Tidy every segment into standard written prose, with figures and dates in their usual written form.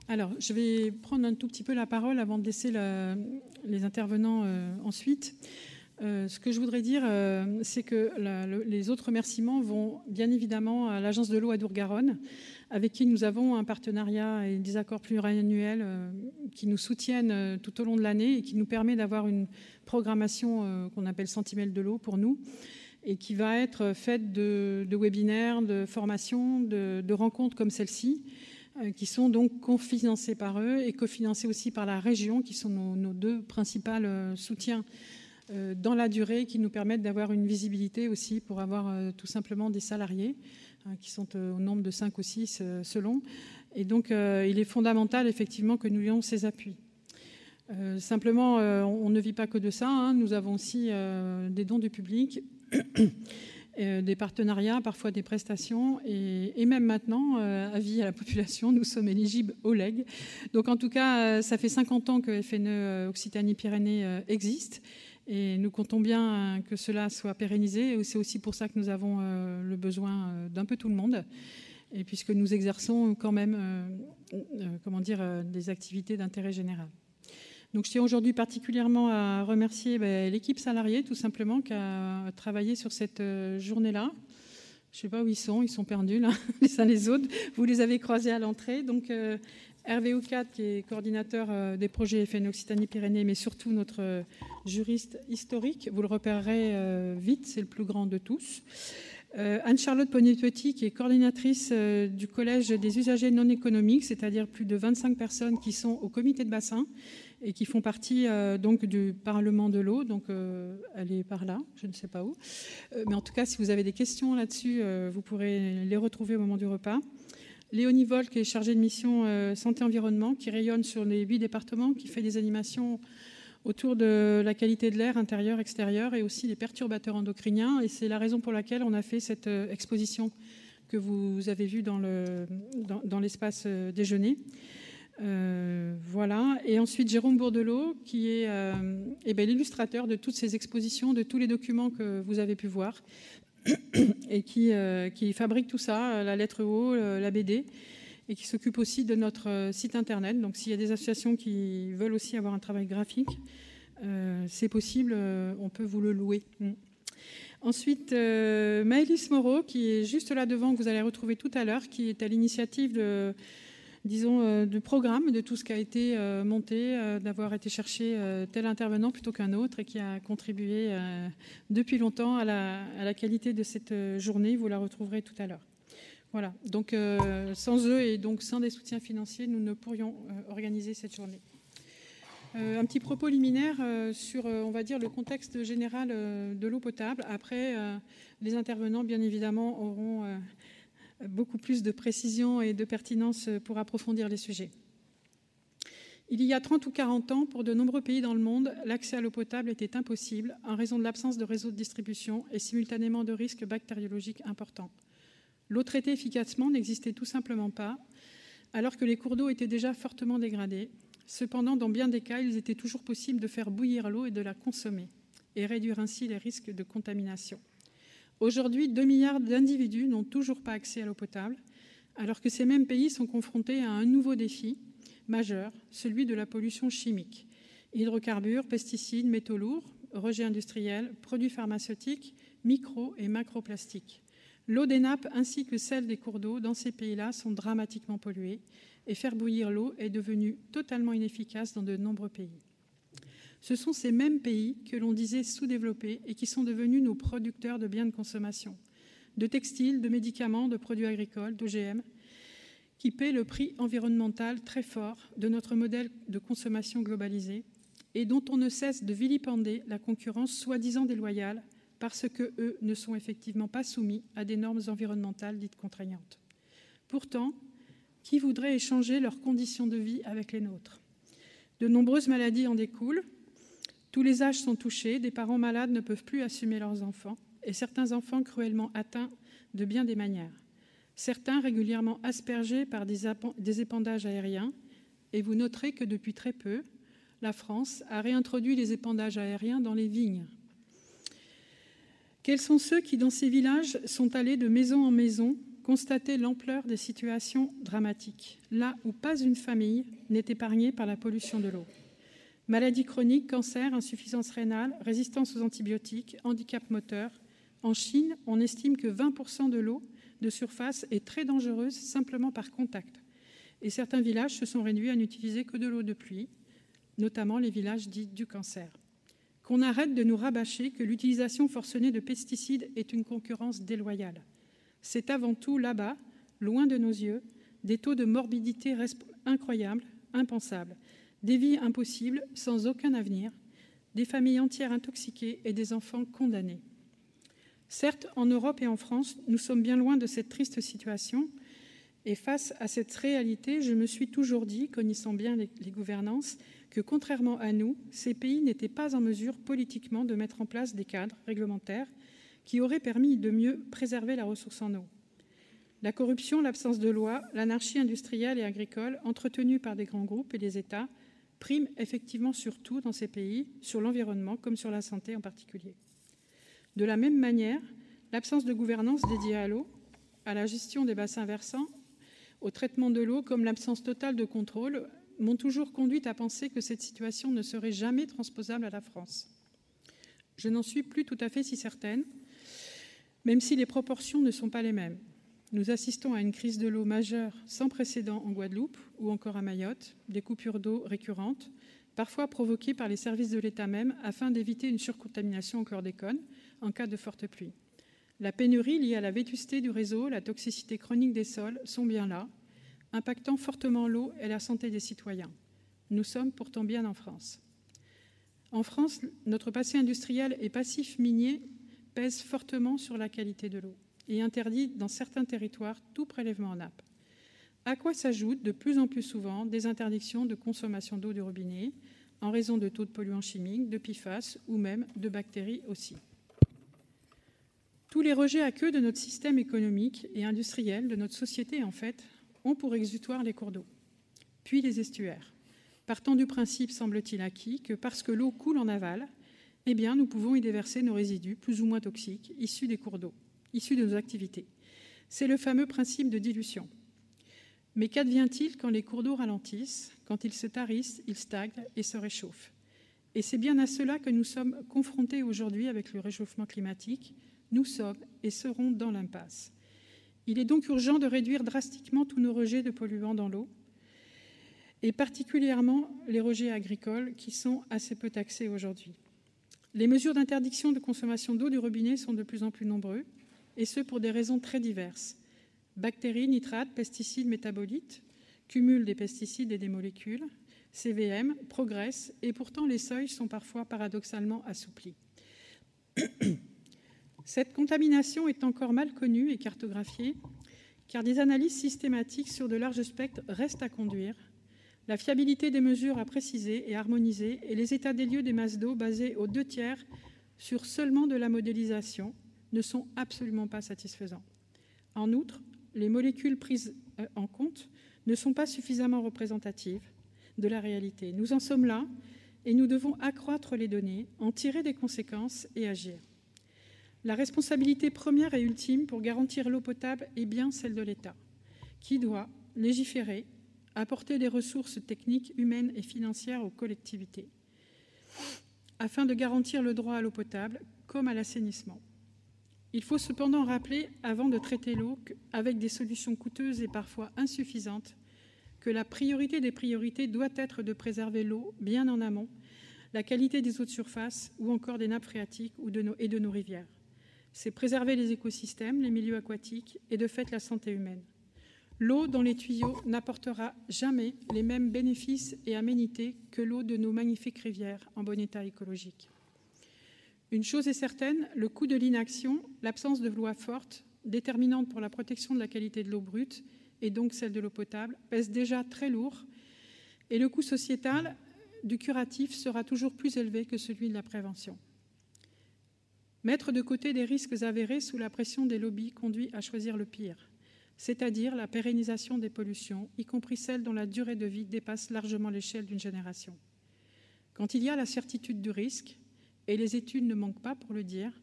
Alors, je vais prendre un tout petit peu la parole avant de laisser les intervenants ensuite. Ce que je voudrais dire, c'est que les autres remerciements vont bien évidemment à l'Agence de l'eau Adour-Garonne, avec qui nous avons un partenariat et des accords pluriannuels qui nous soutiennent tout au long de l'année et qui nous permet d'avoir une programmation qu'on appelle Sentinelle de l'eau pour nous, et qui va être faite de webinaires, de formations, de rencontres comme celle-ci, qui sont donc cofinancés par eux et cofinancés aussi par la région, qui sont nos deux principaux soutiens dans la durée, qui nous permettent d'avoir une visibilité aussi pour avoir tout simplement des salariés qui sont au nombre de 5 ou 6 selon. Et donc, il est fondamental effectivement que nous ayons ces appuis. Simplement, on ne vit pas que de ça, hein. Nous avons aussi des dons du public, des partenariats, parfois des prestations, et même maintenant, avis à la population, nous sommes éligibles au LEG. Donc en tout cas, ça fait 50 ans que FNE Occitanie-Pyrénées existe, et nous comptons bien que cela soit pérennisé, et c'est aussi pour ça que nous avons le besoin d'un peu tout le monde, et puisque nous exerçons quand même des activités d'intérêt général. Donc, je tiens aujourd'hui particulièrement à remercier l'équipe salariée, tout simplement, qui a travaillé sur cette journée-là. Je ne sais pas où ils sont perdus, là, les uns les autres. Vous les avez croisés à l'entrée. Donc, Hervé Oukat, qui est coordinateur des projets FNE Occitanie-Pyrénées, mais surtout notre juriste historique. Vous le repérerez vite, c'est le plus grand de tous. Anne-Charlotte Poney-Petit, qui est coordinatrice du Collège des usagers non économiques, c'est-à-dire plus de 25 personnes qui sont au comité de bassin et qui font partie donc du Parlement de l'eau. Donc, elle est par là, je ne sais pas où. Mais en tout cas, si vous avez des questions là-dessus, vous pourrez les retrouver au moment du repas. Léonie Vol, qui est chargée de mission santé-environnement, qui rayonne sur les 8 départements, qui fait des animations autour de la qualité de l'air intérieur, extérieur, et aussi des perturbateurs endocriniens. Et c'est la raison pour laquelle on a fait cette exposition que vous avez vue dans l'espace déjeuner. Voilà. Et ensuite, Jérôme Bourdelot, qui est l'illustrateur de toutes ces expositions, de tous les documents que vous avez pu voir, et qui fabrique tout ça, la lettre O, la BD, et qui s'occupe aussi de notre site internet. Donc, s'il y a des associations qui veulent aussi avoir un travail graphique, c'est possible, on peut vous le louer. Ensuite, Maëlys Moreau, qui est juste là devant, que vous allez retrouver tout à l'heure, qui est à l'initiative du programme, de tout ce qui a été monté, d'avoir été chercher tel intervenant plutôt qu'un autre, et qui a contribué depuis longtemps à la qualité de cette journée. Vous la retrouverez tout à l'heure. Voilà. Donc, sans eux et donc sans des soutiens financiers, nous ne pourrions organiser cette journée. Un petit propos liminaire sur, on va dire, le contexte général de l'eau potable. Après, les intervenants, bien évidemment, auront beaucoup plus de précision et de pertinence pour approfondir les sujets. Il y a 30 ou 40 ans, pour de nombreux pays dans le monde, l'accès à l'eau potable était impossible en raison de l'absence de réseau de distribution et simultanément de risques bactériologiques importants. L'eau traitée efficacement n'existait tout simplement pas, alors que les cours d'eau étaient déjà fortement dégradés. Cependant, dans bien des cas, il était toujours possible de faire bouillir l'eau et de la consommer, et réduire ainsi les risques de contamination. Aujourd'hui, 2 milliards d'individus n'ont toujours pas accès à l'eau potable, alors que ces mêmes pays sont confrontés à un nouveau défi majeur, celui de la pollution chimique. Hydrocarbures, pesticides, métaux lourds, rejets industriels, produits pharmaceutiques, micro- et macroplastiques. L'eau des nappes ainsi que celle des cours d'eau dans ces pays-là sont dramatiquement polluées, et faire bouillir l'eau est devenu totalement inefficace dans de nombreux pays. Ce sont ces mêmes pays que l'on disait sous-développés et qui sont devenus nos producteurs de biens de consommation, de textiles, de médicaments, de produits agricoles, d'OGM, qui paient le prix environnemental très fort de notre modèle de consommation globalisé et dont on ne cesse de vilipender la concurrence soi-disant déloyale parce qu'eux ne sont effectivement pas soumis à des normes environnementales dites contraignantes. Pourtant, qui voudrait échanger leurs conditions de vie avec les nôtres? De nombreuses maladies en découlent. Tous les âges sont touchés, des parents malades ne peuvent plus assumer leurs enfants, et certains enfants cruellement atteints de bien des manières. Certains régulièrement aspergés par des épandages aériens, et vous noterez que depuis très peu, la France a réintroduit les épandages aériens dans les vignes. Quels sont ceux qui, dans ces villages, sont allés de maison en maison, constater l'ampleur des situations dramatiques, là où pas une famille n'est épargnée par la pollution de l'eau. Maladies chroniques, cancer, insuffisance rénale, résistance aux antibiotiques, handicap moteur. En Chine, on estime que 20% de l'eau de surface est très dangereuse simplement par contact. Et certains villages se sont réduits à n'utiliser que de l'eau de pluie, notamment les villages dits du cancer. Qu'on arrête de nous rabâcher que l'utilisation forcenée de pesticides est une concurrence déloyale. C'est avant tout là-bas, loin de nos yeux, des taux de morbidité incroyables, impensables, des vies impossibles, sans aucun avenir, des familles entières intoxiquées et des enfants condamnés. Certes, en Europe et en France, nous sommes bien loin de cette triste situation. Et face à cette réalité, je me suis toujours dit, connaissant bien les gouvernances, que contrairement à nous, ces pays n'étaient pas en mesure politiquement de mettre en place des cadres réglementaires qui auraient permis de mieux préserver la ressource en eau. La corruption, l'absence de loi, l'anarchie industrielle et agricole entretenue par des grands groupes et les États priment effectivement surtout dans ces pays, sur l'environnement comme sur la santé en particulier. De la même manière, l'absence de gouvernance dédiée à l'eau, à la gestion des bassins versants, au traitement de l'eau, comme l'absence totale de contrôle, m'ont toujours conduite à penser que cette situation ne serait jamais transposable à la France. Je n'en suis plus tout à fait si certaine, même si les proportions ne sont pas les mêmes. Nous assistons à une crise de l'eau majeure sans précédent en Guadeloupe ou encore à Mayotte, des coupures d'eau récurrentes, parfois provoquées par les services de l'État même afin d'éviter une surcontamination au chlordécone en cas de forte pluie. La pénurie liée à la vétusté du réseau, la toxicité chronique des sols sont bien là, impactant fortement l'eau et la santé des citoyens. Nous sommes pourtant bien en France. En France, notre passé industriel et passif minier pèse fortement sur la qualité de l'eau et interdit dans certains territoires tout prélèvement en nappe. À quoi s'ajoutent de plus en plus souvent des interdictions de consommation d'eau du robinet en raison de taux de polluants chimiques, de PFAS ou même de bactéries aussi. Tous les rejets à queue de notre système économique et industriel, de notre société en fait, ont pour exutoire les cours d'eau, puis les estuaires, partant du principe, semble-t-il acquis, que parce que l'eau coule en aval, eh bien, nous pouvons y déverser nos résidus plus ou moins toxiques issus des cours d'eau, issus de nos activités. C'est le fameux principe de dilution. Mais qu'advient-il quand les cours d'eau ralentissent, quand ils se tarissent, ils stagnent et se réchauffent? Et c'est bien à cela que nous sommes confrontés aujourd'hui avec le réchauffement climatique. Nous sommes et serons dans l'impasse. Il est donc urgent de réduire drastiquement tous nos rejets de polluants dans l'eau, et particulièrement les rejets agricoles qui sont assez peu taxés aujourd'hui. Les mesures d'interdiction de consommation d'eau du robinet sont de plus en plus nombreuses, et ce pour des raisons très diverses. Bactéries, nitrates, pesticides, métabolites, cumul des pesticides et des molécules, CVM, progressent, et pourtant les seuils sont parfois paradoxalement assouplis. Cette contamination est encore mal connue et cartographiée, car des analyses systématiques sur de larges spectres restent à conduire, la fiabilité des mesures à préciser et harmoniser, et les états des lieux des masses d'eau basés aux 2/3 sur seulement de la modélisation ne sont absolument pas satisfaisants. En outre, les molécules prises en compte ne sont pas suffisamment représentatives de la réalité. Nous en sommes là et nous devons accroître les données, en tirer des conséquences et agir. La responsabilité première et ultime pour garantir l'eau potable est bien celle de l'État, qui doit légiférer, apporter des ressources techniques, humaines et financières aux collectivités, afin de garantir le droit à l'eau potable comme à l'assainissement. Il faut cependant rappeler, avant de traiter l'eau, avec des solutions coûteuses et parfois insuffisantes, que la priorité des priorités doit être de préserver l'eau bien en amont, la qualité des eaux de surface ou encore des nappes phréatiques et de nos rivières. C'est préserver les écosystèmes, les milieux aquatiques et de fait la santé humaine. L'eau dans les tuyaux n'apportera jamais les mêmes bénéfices et aménités que l'eau de nos magnifiques rivières en bon état écologique. Une chose est certaine, le coût de l'inaction, l'absence de loi forte, déterminante pour la protection de la qualité de l'eau brute et donc celle de l'eau potable, pèse déjà très lourd et le coût sociétal du curatif sera toujours plus élevé que celui de la prévention. Mettre de côté des risques avérés sous la pression des lobbies conduit à choisir le pire, c'est-à-dire la pérennisation des pollutions, y compris celles dont la durée de vie dépasse largement l'échelle d'une génération. Quand il y a la certitude du risque, et les études ne manquent pas pour le dire,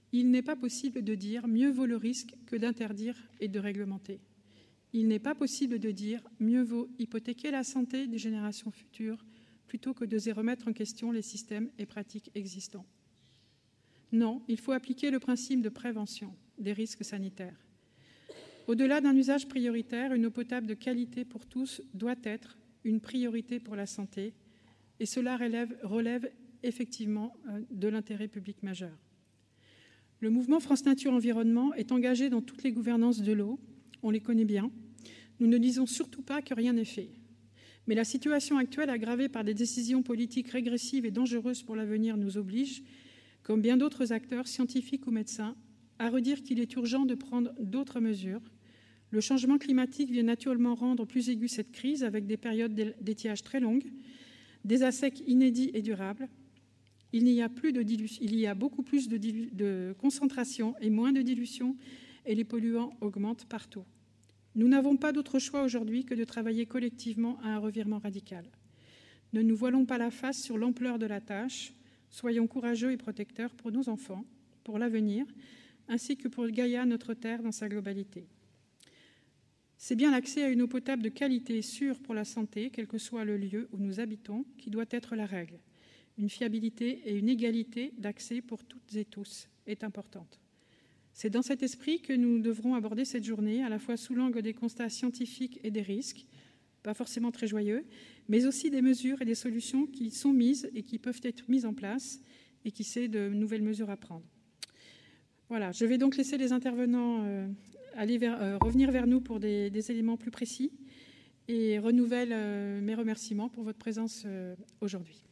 Il n'est pas possible de dire « mieux vaut le risque que d'interdire et de réglementer ». Il n'est pas possible de dire « mieux vaut hypothéquer la santé des générations futures plutôt que d'oser remettre en question les systèmes et pratiques existants ». Non, il faut appliquer le principe de prévention des risques sanitaires. Au-delà d'un usage prioritaire, une eau potable de qualité pour tous doit être une priorité pour la santé, et cela relève effectivement de l'intérêt public majeur. Le mouvement France Nature Environnement est engagé dans toutes les gouvernances de l'eau, on les connaît bien. Nous ne disons surtout pas que rien n'est fait. Mais la situation actuelle, aggravée par des décisions politiques régressives et dangereuses pour l'avenir, nous oblige, comme bien d'autres acteurs, scientifiques ou médecins, à redire qu'il est urgent de prendre d'autres mesures. Le changement climatique vient naturellement rendre plus aiguë cette crise, avec des périodes d'étiage très longues, des assecs inédits et durables. Il y a beaucoup plus de concentration et moins de dilution, et les polluants augmentent partout. Nous n'avons pas d'autre choix aujourd'hui que de travailler collectivement à un revirement radical. Ne nous voilons pas la face sur l'ampleur de la tâche. Soyons courageux et protecteurs pour nos enfants, pour l'avenir, ainsi que pour Gaïa, notre terre, dans sa globalité. C'est bien l'accès à une eau potable de qualité sûre pour la santé, quel que soit le lieu où nous habitons, qui doit être la règle. Une fiabilité et une égalité d'accès pour toutes et tous est importante. C'est dans cet esprit que nous devrons aborder cette journée, à la fois sous l'angle des constats scientifiques et des risques, pas forcément très joyeux, mais aussi des mesures et des solutions qui sont mises et qui peuvent être mises en place, et qui sont de nouvelles mesures à prendre. Voilà, je vais donc laisser les intervenants revenir vers nous pour des éléments plus précis, et renouvelle mes remerciements pour votre présence aujourd'hui.